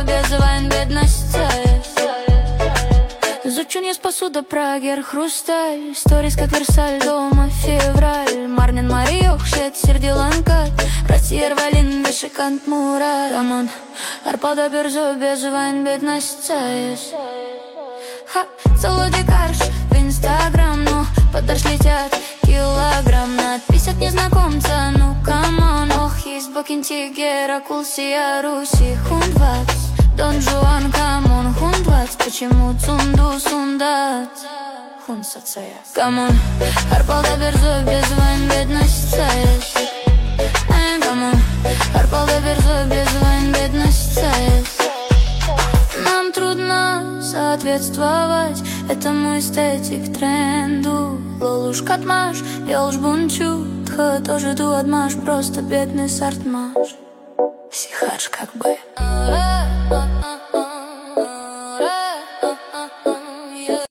без войн, бедность есть. Изучу не с посуда, Прагер, хрусталь. Сторис, как Версаль, дома февраль. Марнин, Мариох, шет, сердиланка. Россия, Рвалин, Вешикант, Мура. Рамон, Арпада, Берзо, без войн, бедность есть. Ха, Солоди Карш, в Инстаграм, ну, подошли летят килограмм. Надпись от незнакомца, ну, камон. Ох, есть Бакинти, Геракул, Сия, Руси, Хундвакс. Дон Жуан, камон, Хундвакс. Почему Цунду, Сундац? Хун Сацая, камон. Арпалда, Берзо, без войн, бедность есть. Камон. Арпалда, Берзо, без войн, бедность есть. Нам трудно соответствовать этому эстетик тренду. Лолуш катмаш, елш бунчу. Тха тоже дуадмаш, просто бедный сартмаш. Сихаш как бы.